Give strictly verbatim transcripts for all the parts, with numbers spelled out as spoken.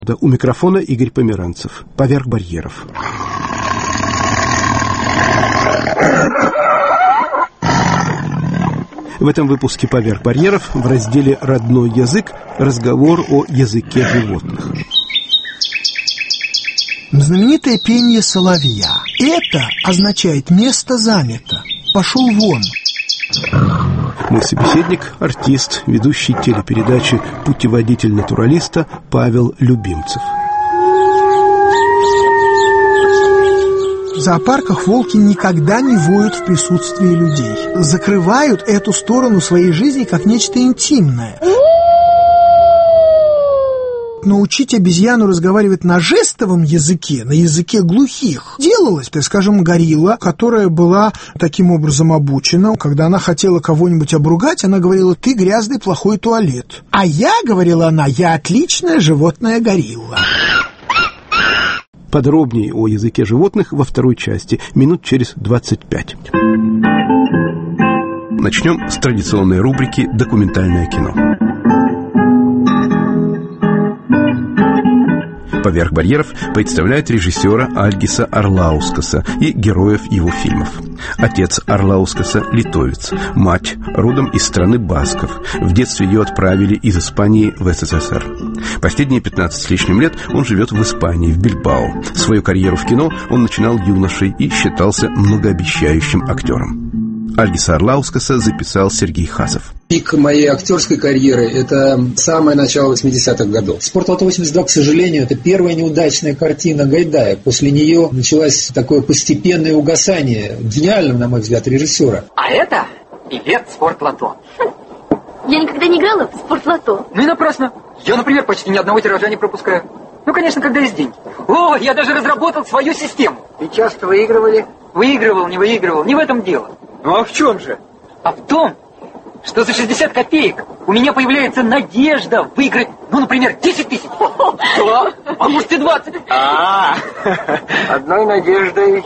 Да, у микрофона Игорь Померанцев. «Поверх барьеров». В этом выпуске «Поверх барьеров» в разделе «Родной язык» разговор о языке животных. Знаменитое пение соловья. Это означает «место занято», «пошел вон». Мой собеседник – артист, ведущий телепередачи «Путеводитель натуралиста» Павел Любимцев. В зоопарках волки никогда не воют в присутствии людей. Закрывают эту сторону своей жизни как нечто интимное. Научить обезьяну разговаривать на жестовом языке, на языке глухих, делалось, так скажем, горилла, которая была таким образом обучена. Когда она хотела кого-нибудь обругать, она говорила: «Ты грязный, плохой туалет». А я, говорила она, я отличная животная горилла. Подробнее о языке животных во второй части, минут через двадцать пять. Начнем с традиционной рубрики «Документальное кино». «Поверх барьеров» представляет режиссера Альгиса Арлаускаса и героев его фильмов. Отец Арлаускаса – литовец, мать родом из страны басков. В детстве ее отправили из Испании в СССР. Последние пятнадцать с лишним лет он живет в Испании, в Бильбао. Свою карьеру в кино он начинал юношей и считался многообещающим актером. Альгиса Арлаускаса записал Сергей Хасов. Пик моей актерской карьеры – это самое начало восьмидесятых годов. «Спортлото восемьдесят два», к сожалению, это первая неудачная картина Гайдая. После нее началось такое постепенное угасание гениального, на мой взгляд, режиссера. А это билет «Спортлото». Я никогда не играла в «Спортлото». Ну и напрасно. Я, например, почти ни одного тиража не пропускаю. Ну, конечно, когда есть деньги. О, я даже разработал свою систему. И часто выигрывали? Выигрывал, не выигрывал, не в этом дело. Ну а в чем же? А в том, что за шестьдесят копеек у меня появляется надежда выиграть, ну, например, десять тысяч. Да, а может и двадцать. А, одной надеждой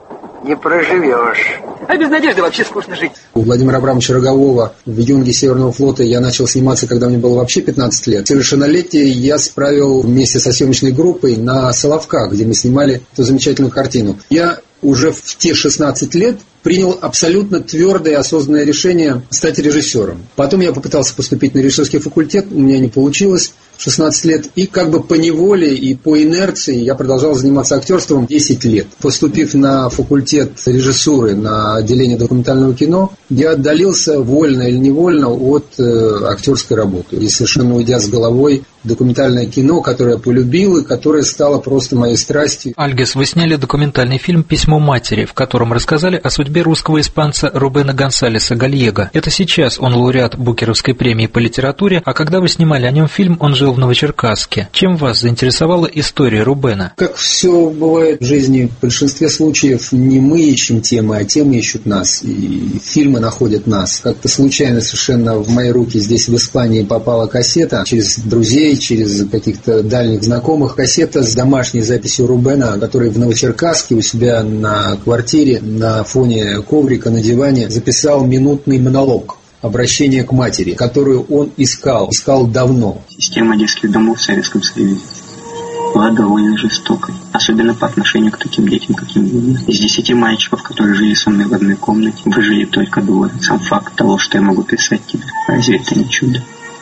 не проживешь. А без надежды вообще скучно жить. У Владимира Абрамовича Рогового в «Юнге Северного флота» я начал сниматься, когда мне было вообще пятнадцать лет. Совершеннолетие я справил вместе со съемочной группой на Соловках, где мы снимали эту замечательную картину. Я уже в те шестнадцать лет принял абсолютно твердое и осознанное решение стать режиссером. Потом я попытался поступить на режиссерский факультет, у меня не получилось в шестнадцать лет. И как бы по неволе и по инерции я продолжал заниматься актерством десять лет. Поступив на факультет режиссуры, на отделение документального кино, я отдалился вольно или невольно от э, актерской работы. И совершенно уйдя с головой в документальное кино, которое я полюбил и которое стало просто моей страстью. Альгис, вы сняли документальный фильм «Письмо матери», в котором рассказали о судьбе русского испанца Рубена Гонсалеса Гальего. Это сейчас он лауреат Букеровской премии по литературе, а когда вы снимали о нем фильм, он жил в Новочеркасске. Чем вас заинтересовала история Рубена? Как все бывает в жизни, в большинстве случаев не мы ищем темы, а темы ищут нас, и фильмы находят нас. Как-то случайно совершенно в мои руки здесь в Испании попала кассета через друзей, через каких-то дальних знакомых. Кассета с домашней записью Рубена, который в Новочеркасске у себя на квартире на фоне коврика на диване записал минутный монолог, обращение к матери, которую он искал, искал давно. Система детских домов в Советском Союзе была довольно жестокой, особенно по отношению к таким детям, каким я. Из десяти мальчиков, которые жили со мной в одной комнате, выжили только двое. Сам факт того, что я могу писать тебе, разве это не чудо?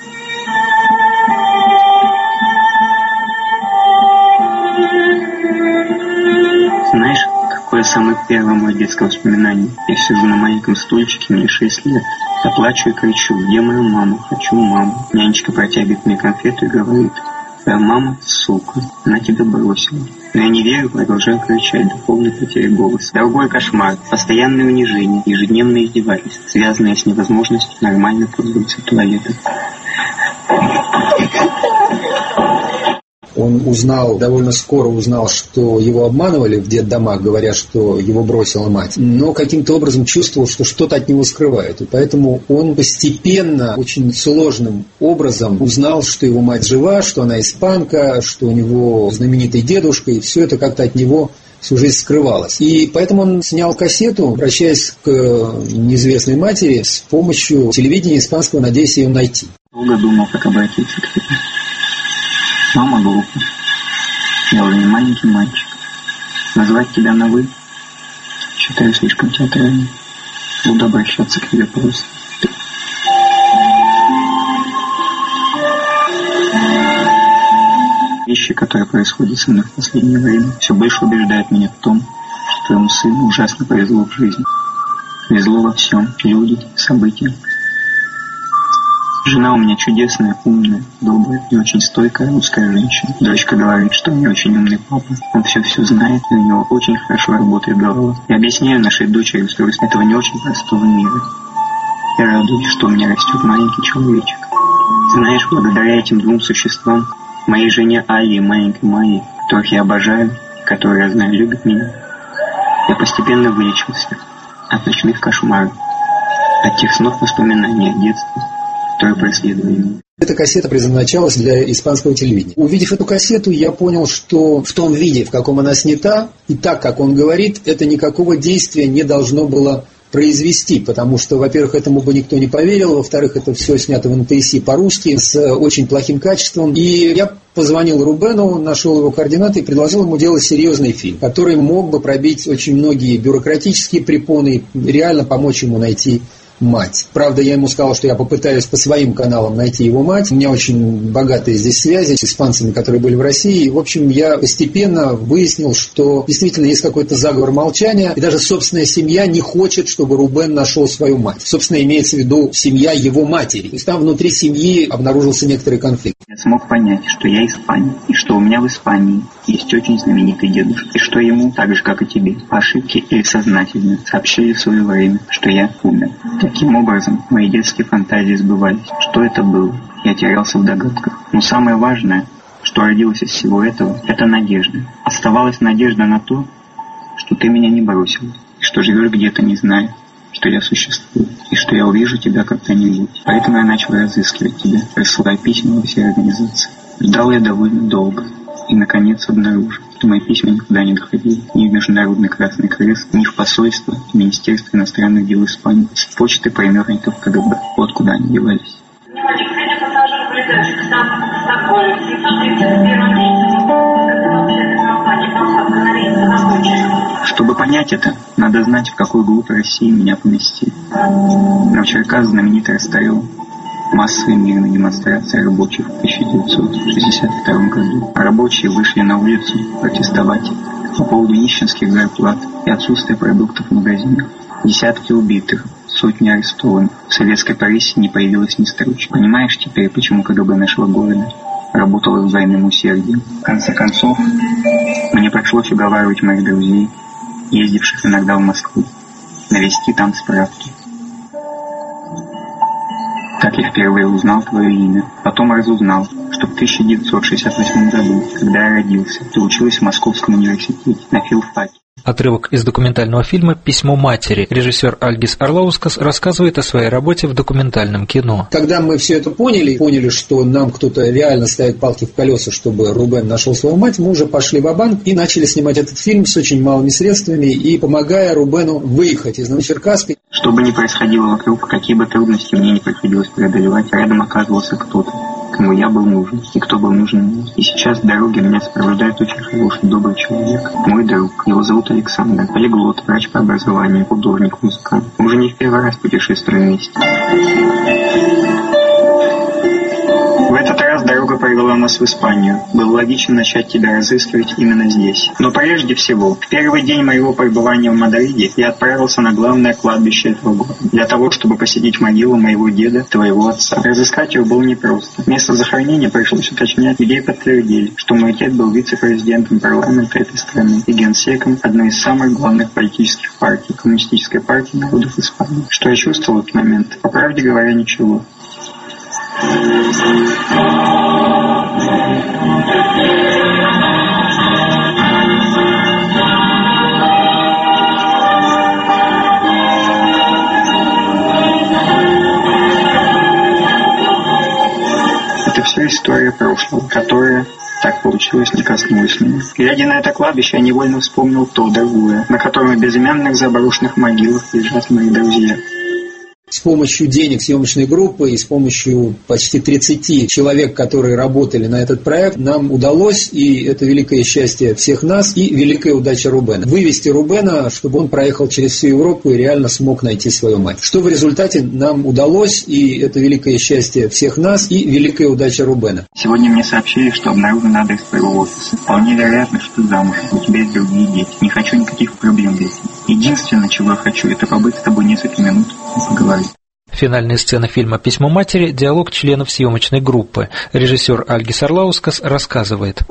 Знаешь, какое самое первое мое детское воспоминание? Я сижу на маленьком стульчике, мне шесть лет. Я плачу и кричу: где моя мама? Хочу маму. Нянечка протягивает мне конфету и говорит: твоя мама, сука, она тебя бросила. Но я не верю, продолжаю кричать до полной потери голоса. Другой кошмар, постоянное унижение, ежедневное издевательство, связанное с невозможностью нормально пользоваться туалетом. Он узнал, довольно скоро узнал, что его обманывали в детдомах, говоря, что его бросила мать. Но каким-то образом чувствовал, что что-то от него скрывают. И поэтому он постепенно, очень сложным образом узнал, что его мать жива, что она испанка, что у него знаменитый дедушка, и все это как-то от него всю жизнь скрывалось. И поэтому он снял кассету, обращаясь к неизвестной матери с помощью телевидения испанского, надеясь ее найти. Долго думал, как обратиться к тебе. Мама глупа. Я уже не маленький мальчик. Назвать тебя на «вы» считаю слишком театральным. Буду обращаться к тебе просто. Вещи, которые происходят со мной в последнее время, все больше убеждают меня в том, что твоему сыну ужасно повезло в жизни. Везло во всем. Люди, события. Жена у меня чудесная, умная, добрая и очень стойкая русская женщина. Дочка говорит, что у меня очень умный папа. Он все-все знает, и у него очень хорошо работает голова. Я объясняю нашей дочери устройство этого не очень простого мира. Я радуюсь, что у меня растет маленький человечек. Знаешь, благодаря этим двум существам, моей жене Алле и маленькой Майе, которых я обожаю, и которые, я знаю, любят меня, я постепенно вылечился от ночных кошмаров, от тех снов воспоминаний о детстве, которые преследовали меня. Эта кассета предназначалась для испанского телевидения. Увидев эту кассету, я понял, что в том виде, в каком она снята, и так, как он говорит, это никакого действия не должно было произвести, потому что, во-первых, этому бы никто не поверил, во-вторых, это все снято в эн тэ эс по-русски с очень плохим качеством. И я позвонил Рубену, нашел его координаты и предложил ему делать серьезный фильм, который мог бы пробить очень многие бюрократические препоны и реально помочь ему найти мать. Правда, я ему сказал, что я попытаюсь по своим каналам найти его мать. У меня очень богатые здесь связи с испанцами, которые были в России. И, в общем, я постепенно выяснил, что действительно есть какой-то заговор молчания, и даже собственная семья не хочет, чтобы Рубен нашел свою мать. Собственно, имеется в виду семья его матери. То есть там внутри семьи обнаружился некоторый конфликт. Я смог понять, что я испанец, и что у меня в Испании есть очень знаменитый дедушка, и что ему, так же, как и тебе, по ошибке или сознательно сообщили в свое время, что я умер. Таким образом, мои детские фантазии сбывались. Что это было? Я терялся в догадках. Но самое важное, что родилось из всего этого, это надежда. Оставалась надежда на то, что ты меня не бросил, и что живешь где-то, не зная, что я существую, и что я увижу тебя как-нибудь. Поэтому я начал разыскивать тебя, присылая письма во все организации. Ждал я довольно долго, и, наконец, обнаружил, что мои письма никуда не доходили ни в Международный Красный Крест, ни в посольство, в Министерство иностранных дел Испании, с почты пулеметников ка гэ бэ. Вот куда они девались. Чтобы понять это, надо знать, в какую глубь России меня поместили. Новочеркасск знаменитый расстрелял массовые мирные демонстрации рабочих в тысяча девятьсот шестьдесят втором году. А рабочие вышли на улицу протестовать по поводу нищенских зарплат и отсутствия продуктов в магазинах. Десятки убитых, сотни арестованных. В советской прессе не появилось ни строчки. Понимаешь теперь, почему ка гэ бэ нашего города работало с двойным усердием? В конце концов, мне пришлось уговаривать моих друзей, ездивших иногда в Москву, навести там справки. Так я впервые узнал твое имя. Потом разузнал, что в тысяча девятьсот шестьдесят восьмом году, когда я родился, ты училась в Московском университете на филфаке. Отрывок из документального фильма «Письмо матери». Режиссер Альгис Арлаускас рассказывает о своей работе в документальном кино. Когда мы все это поняли, поняли, что нам кто-то реально ставит палки в колеса, чтобы Рубен нашел свою мать, мы уже пошли ва-банк и начали снимать этот фильм с очень малыми средствами и помогая Рубену выехать из Новочеркасска. Что бы ни происходило вокруг, какие бы трудности мне не приходилось преодолевать, рядом оказывался кто-то, кому я был нужен, и кто был нужен мне. И сейчас в дороге меня сопровождает очень хороший, добрый человек. Мой друг. Его зовут Александр. Полиглот, врач по образованию, художник, музыкант. Мы уже не в первый раз путешествуем вместе. В этот раз дорога привела нас в Испанию. Было логично начать тебя разыскивать именно здесь. Но прежде всего, в первый день моего пребывания в Мадриде я отправился на главное кладбище этого города, для того, чтобы посетить могилу моего деда, твоего отца. Разыскать его было непросто. Место захоронения пришлось уточнять, где подтвердили, что мой дед был вице-президентом парламента этой страны и генсеком одной из самых главных политических партий, Коммунистической партии народов Испании. Что я чувствовал в этот момент? По правде говоря, ничего. Это все история прошлого, которая, так получилось, не коснулась меня. Глядя на это кладбище, я невольно вспомнил то другое, на котором в безымянных заброшенных могилах лежат мои друзья. С помощью денег съемочной группы и с помощью почти тридцати человек, которые работали на этот проект, нам удалось, и это великое счастье всех нас, и великая удача Рубена, вывести Рубена, чтобы он проехал через всю Европу и реально смог найти свою мать. Что в результате нам удалось, и это великое счастье всех нас, и великая удача Рубена. Сегодня мне сообщили, что обнаружен адрес твоего офиса. Вполне вероятно, что ты замужем, у тебя есть другие дети. Не хочу никаких проблем здесь. Единственное, чего я хочу, это побыть с тобой несколько минут и поговорить. Финальная сцена фильма «Письмо матери» – диалог членов съемочной группы. Режиссер Альгис Арлаускас рассказывает.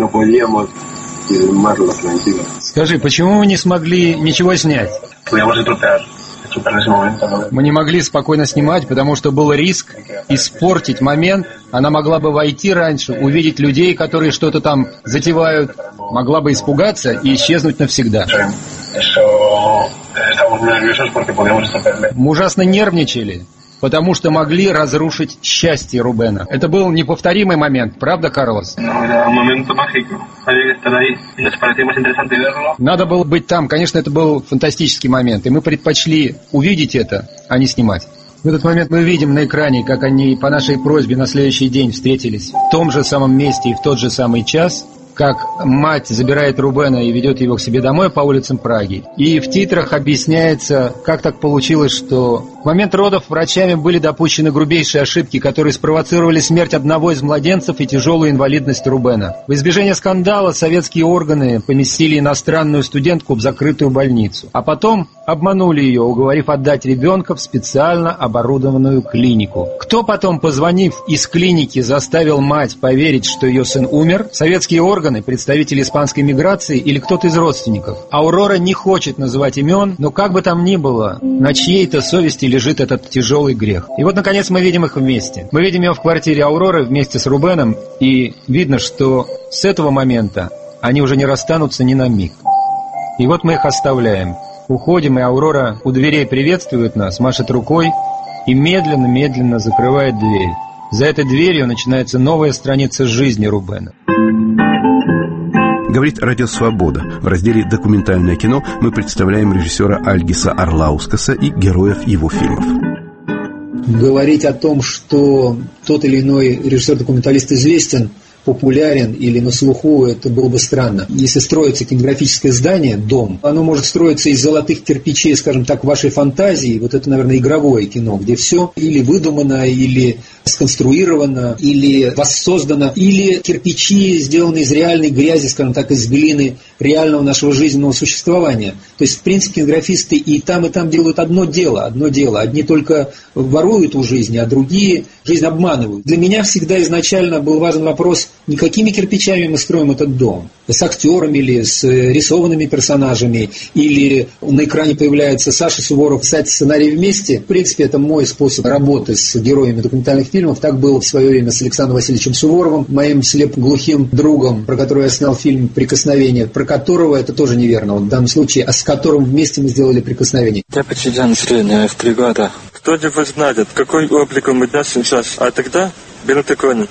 Скажи, почему мы не смогли ничего снять? Мы не могли спокойно снимать, потому что был риск испортить момент. Она могла бы войти раньше, увидеть людей, которые что-то там затевают, могла бы испугаться и исчезнуть навсегда. Мы ужасно нервничали, потому что могли разрушить счастье Рубена. Это был неповторимый момент, правда, Карлос? Надо было быть там. Конечно, это был фантастический момент, и мы предпочли увидеть это, а не снимать. В этот момент мы видим на экране, как они по нашей просьбе на следующий день встретились в том же самом месте и в тот же самый час, как мать забирает Рубена и ведет его к себе домой по улицам Праги. И в титрах объясняется, как так получилось, что в момент родов врачами были допущены грубейшие ошибки, которые спровоцировали смерть одного из младенцев и тяжелую инвалидность Рубена. В избежание скандала советские органы поместили иностранную студентку в закрытую больницу, а потом обманули ее, уговорив отдать ребенка в специально оборудованную клинику. Кто потом, позвонив из клиники, заставил мать поверить, что ее сын умер? Советские органы, представители испанской миграции или кто-то из родственников. Аурора не хочет называть имен, но как бы там ни было, на чьей-то совести лежит этот тяжелый грех. И вот, наконец, мы видим их вместе. Мы видим ее в квартире Ауроры вместе с Рубеном, и видно, что с этого момента они уже не расстанутся ни на миг. И вот мы их оставляем. Уходим, и Аурора у дверей приветствует нас, машет рукой и медленно-медленно закрывает дверь. За этой дверью начинается новая страница жизни Рубена. Говорит «Радио Свобода». В разделе «Документальное кино» мы представляем режиссера Альгиса Арлаускаса и героев его фильмов. Говорить о том, что тот или иной режиссер-документалист известен, популярен или на слуху, это было бы странно. Если строится кинематографическое здание, дом, оно может строиться из золотых кирпичей, скажем так, вашей фантазии. Вот это, наверное, игровое кино, где все или выдумано, или сконструировано, или воссоздано, или кирпичи сделаны из реальной грязи, скажем так, из глины реального нашего жизненного существования. То есть, в принципе, кинематографисты и там, и там делают одно дело, одно дело. Одни только воруют у жизни, а другие жизнь обманывают. Для меня всегда изначально был важен вопрос, не какими кирпичами мы строим этот дом, с актерами или с рисованными персонажами, или на экране появляется Саша Суворов писать сценарий вместе. В принципе, это мой способ работы с героями документальных фильмов. Так было в свое время с Александром Васильевичем Суворовым, моим слепоглухим другом, про которого я снял фильм «Прикосновение», про которого это тоже неверно, вот в данном случае, а с которым вместе мы сделали «Прикосновение». Я потерял зрение в три года. Кто-нибудь знает, какой облик у меня сейчас, а тогда был такой.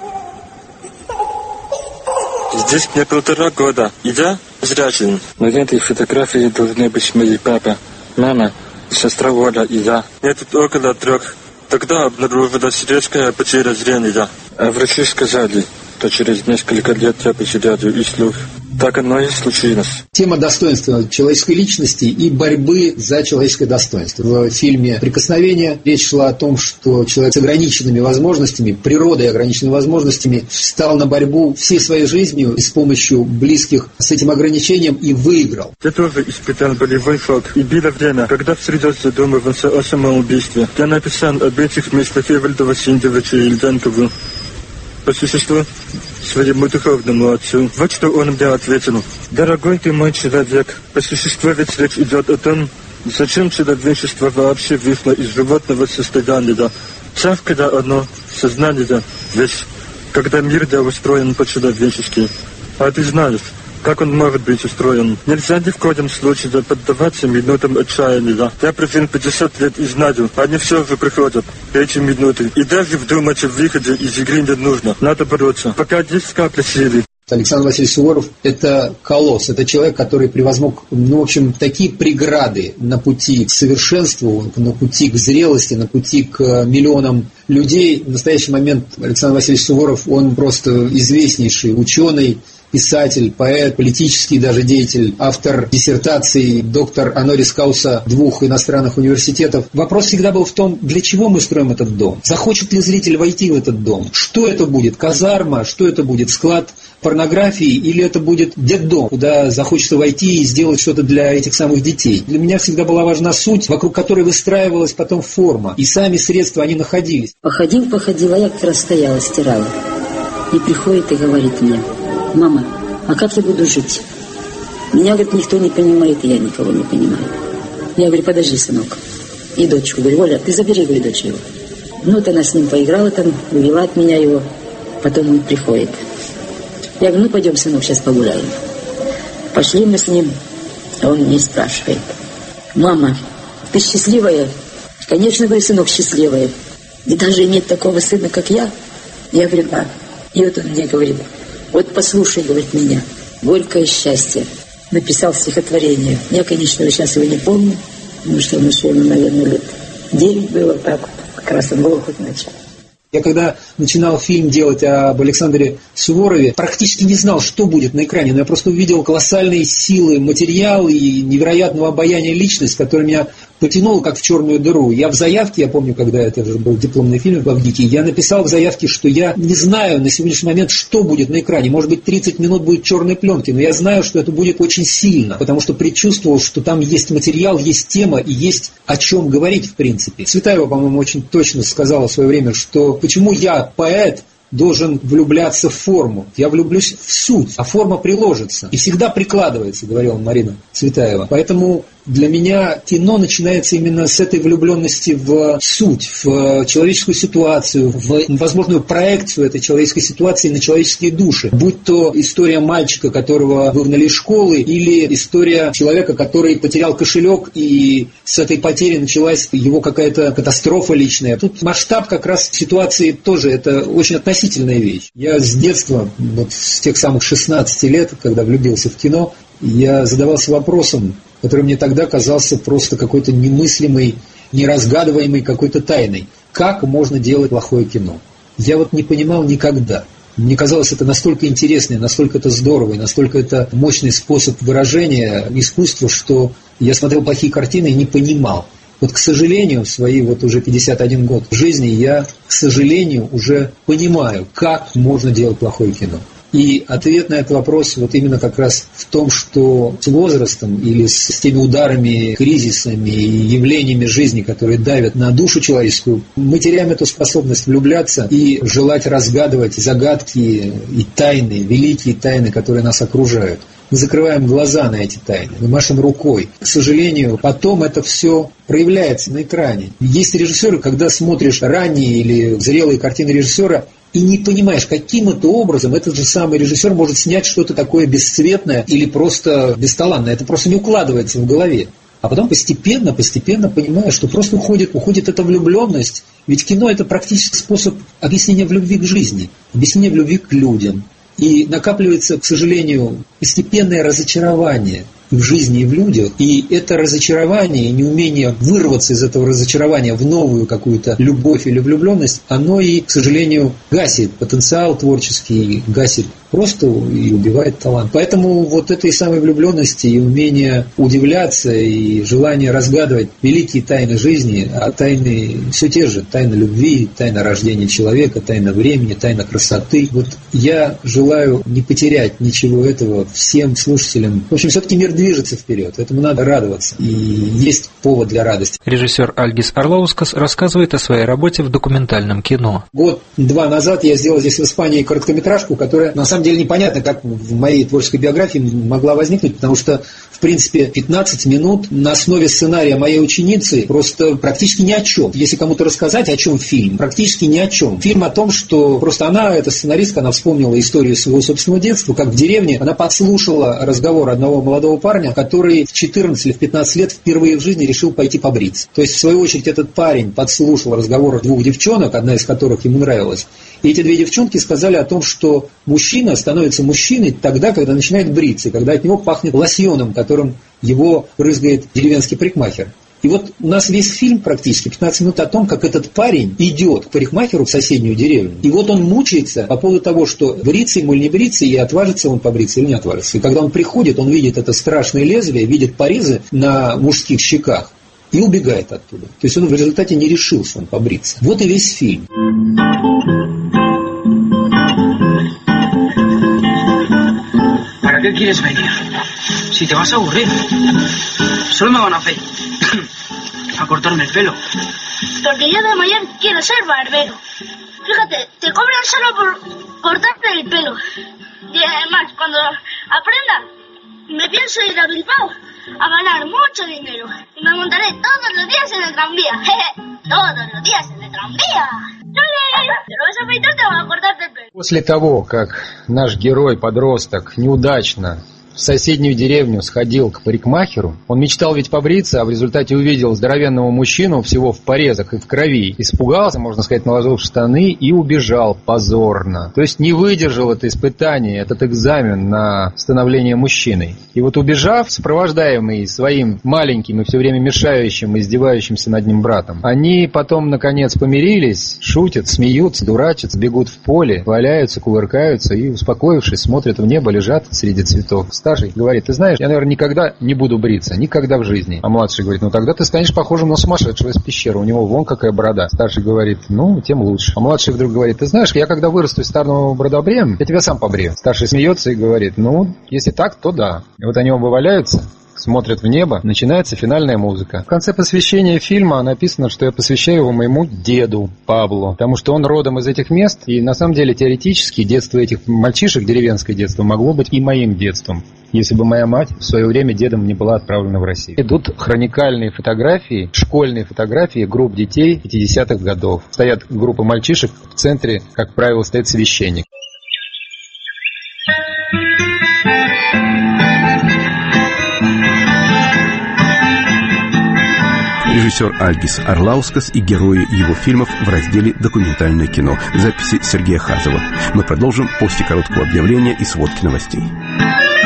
Здесь мне полтора года, и я зрячий. На этой фотографии должны быть мои папа, мама, сестра Оля и я. Мне тут около трех. Тогда обнаружилась резкая потеря зрения. А врачи сказали, что через несколько лет я потеряю и слух. Так оно и случилось. Тема достоинства человеческой личности и борьбы за человеческое достоинство. В фильме «Прикосновение» речь шла о том, что человек с ограниченными возможностями, природой ограниченными возможностями, встал на борьбу всей своей жизнью и с помощью близких с этим ограничением и выиграл. Я тоже испытал болевой шок. И было время, когда всерьез задумывался о самоубийстве. Я написал об этих местах Эвальду Васильевичу Ильданкову. По существу своему духовному отцу. Вот что он мне ответил. Дорогой ты мой человек, по существу ведь речь идет о том, зачем человечество вообще вышло из животного состояния. Час, когда оно, сознание, вещь, когда мир да устроен по-человечески. А ты знаешь, как он может быть устроен. Нельзя ни в коем случае поддаваться минутам отчаяния. Я прожил пятьдесят лет и знаю, они все же приходят, эти минуты. И даже вдумать в выходе из игры не нужно. Надо бороться, пока есть капля силы. Александр Васильевич Суворов – это колосс, это человек, который превозмог, ну, в общем, такие преграды на пути к совершенству, на пути к зрелости, на пути к миллионам людей. В настоящий момент Александр Васильевич Суворов, он просто известнейший ученый, писатель, поэт, политический даже деятель, автор диссертаций, доктор онорис кауса двух иностранных университетов. Вопрос всегда был в том, для чего мы строим этот дом? Захочет ли зритель войти в этот дом? Что это будет? Казарма? Что это будет? Склад порнографии? Или это будет детдом, куда захочется войти и сделать что-то для этих самых детей? Для меня всегда была важна суть, вокруг которой выстраивалась потом форма. И сами средства, они находились. Походил, походил, а я как раз стояла, стирала. И приходит и говорит мне: мама, а как я буду жить? Меня, говорит, никто не понимает, и я никого не понимаю. Я говорю: подожди, сынок. И дочку говорю: Оля, ты забери, говорю, дочь его. Ну, вот она с ним поиграла там, увела от меня его. Потом он приходит. Я говорю: ну, пойдем, сынок, сейчас погуляем. Пошли мы с ним, а он меня спрашивает: мама, ты счастливая? Конечно, говорю, сынок, счастливая. И даже иметь такого сына, как я? Я говорю: да. И вот он мне говорит: вот послушай, говорит, меня, горькое счастье. Написал стихотворение. Я, конечно, сейчас его не помню, потому что ему еще, наверное, лет девять было, так вот, как раз он глохнуть начал. Я когда начинал фильм делать об Александре Суворове, практически не знал, что будет на экране, но я просто увидел колоссальные силы, материал и невероятного обаяния личность, которая меня потянула как в черную дыру. Я в заявке, я помню, когда это же был дипломный фильм в Авгике, я написал в заявке, что я не знаю на сегодняшний момент, что будет на экране. Может быть, тридцать минут будет черной пленки, но я знаю, что это будет очень сильно, потому что предчувствовал, что там есть материал, есть тема и есть о чем говорить, в принципе. Цветаева, по-моему, очень точно сказала в свое время, что почему я, поэт, должен влюбляться в форму. Я влюблюсь в суть, а форма приложится. И всегда прикладывается, говорила Марина Цветаева. Поэтому для меня кино начинается именно с этой влюбленности в суть, в человеческую ситуацию, в возможную проекцию этой человеческой ситуации на человеческие души. Будь то история мальчика, которого выгнали из школы, или история человека, который потерял кошелек, и с этой потери началась его какая-то катастрофа личная. Тут масштаб как раз ситуации тоже, это очень относительная вещь. Я с детства, вот с тех самых шестнадцати лет, когда влюбился в кино, я задавался вопросом, который мне тогда казался просто какой-то немыслимой, неразгадываемой какой-то тайной. Как можно делать плохое кино? Я вот не понимал никогда. Мне казалось, это настолько интересно, настолько это здорово, и настолько это мощный способ выражения искусства, что я смотрел плохие картины и не понимал. Вот, к сожалению, в свои вот уже пятьдесят один год в жизни я, к сожалению, уже понимаю, как можно делать плохое кино. И ответ на этот вопрос вот именно как раз в том, что с возрастом или с теми ударами, кризисами и явлениями жизни, которые давят на душу человеческую, мы теряем эту способность влюбляться и желать разгадывать загадки и тайны, великие тайны, которые нас окружают. Мы закрываем глаза на эти тайны, мы машем рукой. К сожалению, потом это все проявляется на экране. Есть режиссеры, когда смотришь ранние или зрелые картины режиссера, и не понимаешь, каким это образом этот же самый режиссер может снять что-то такое бесцветное или просто бесталанное. Это просто не укладывается в голове. А потом постепенно, постепенно понимаешь, что просто уходит, уходит эта влюбленность. Ведь кино – это практически способ объяснения в любви к жизни, объяснения в любви к людям. И накапливается, к сожалению, постепенное разочарование в жизни и в людях. И это разочарование, неумение вырваться из этого разочарования в новую какую-то любовь или влюбленность, оно и, к сожалению, гасит потенциал творческий, гасит просто и убивает талант. Поэтому вот этой самой влюбленности и умение удивляться и желание разгадывать великие тайны жизни, а тайны все те же, тайна любви, тайна рождения человека, тайна времени, тайна красоты. Вот я желаю не потерять ничего этого всем слушателям. В общем, все-таки мир движется вперед, этому надо радоваться, и есть повод для радости. Режиссер Альгис Арлаускас рассказывает о своей работе в документальном кино. Год-два назад я сделал здесь в Испании короткометражку, которая на самом деле непонятно, как в моей творческой биографии могла возникнуть, потому что, в принципе, пятнадцать минут на основе сценария моей ученицы просто практически ни о чем. Если кому-то рассказать, о чем фильм, практически ни о чем. Фильм о том, что просто она, эта сценаристка, она вспомнила историю своего собственного детства, как в деревне она подслушала разговор одного молодого парня, парня, который в четырнадцать или в пятнадцать лет впервые в жизни решил пойти побриться. То есть, в свою очередь, этот парень подслушал разговоры двух девчонок, одна из которых ему нравилась. И эти две девчонки сказали о том, что мужчина становится мужчиной тогда, когда начинает бриться, когда от него пахнет лосьоном, которым его брызгает деревенский парикмахер. И вот у нас весь фильм практически пятнадцать минут о том, как этот парень идет к парикмахеру в соседнюю деревню. И вот он мучается по поводу того, что бриться ему или не бриться, и отважится он побриться или не отважится. И когда он приходит, он видит это страшное лезвие, видит порезы на мужских щеках и убегает оттуда. То есть он в результате не решился он побриться. Вот и весь фильм. ¿Para qué quieres venir? Si te vas a aburrir. Solo me van a hacer a cortarme el pelo. Porque yo de mayor quiero ser barbero. Fíjate, te cobran solo por cortarte el pelo. Y además, cuando aprenda, me pienso ir a Bilbao a ganar mucho dinero. Y me montaré todos los días en el tranvía. Todos los días en el tranvía. Te lo vas a afeitar, te vas a cortarte el pelo. После того, как наш герой-подросток неудачно в соседнюю деревню сходил к парикмахеру. Он мечтал ведь побриться, а в результате увидел здоровенного мужчину всего в порезах и в крови. Испугался, можно сказать, наложил штаны и убежал позорно. То есть не выдержал это испытание, этот экзамен на становление мужчиной. И вот убежав, сопровождаемый своим маленьким и все время мешающим и издевающимся над ним братом, они потом, наконец, помирились, шутят, смеются, дурачатся, бегут в поле, валяются, кувыркаются и, успокоившись, смотрят в небо, лежат среди цветов. Старший говорит: ты знаешь, я, наверное, никогда не буду бриться, никогда в жизни. А младший говорит: ну тогда ты станешь похожим на сумасшедшего из пещеры, у него вон какая борода. Старший говорит: ну, тем лучше. А младший вдруг говорит: ты знаешь, я когда вырасту из старого бродобрея, я тебя сам побрею. Старший смеется и говорит: ну, если так, то да. И вот они оба валяются, смотрят в небо, начинается финальная музыка. В конце посвящения фильма написано, что я посвящаю его моему деду Паблу, потому что он родом из этих мест, и на самом деле теоретически детство этих мальчишек, деревенское детство, могло быть и моим детством, если бы моя мать в свое время дедом не была отправлена в Россию. Идут хроникальные фотографии, школьные фотографии групп детей пятидесятых годов. Стоят группы мальчишек, в центре, как правило, стоит священник. Режиссер Альгис Арлаускас и герои его фильмов в разделе «Документальное кино». Записи Сергея Хазова. Мы продолжим после короткого объявления и сводки новостей.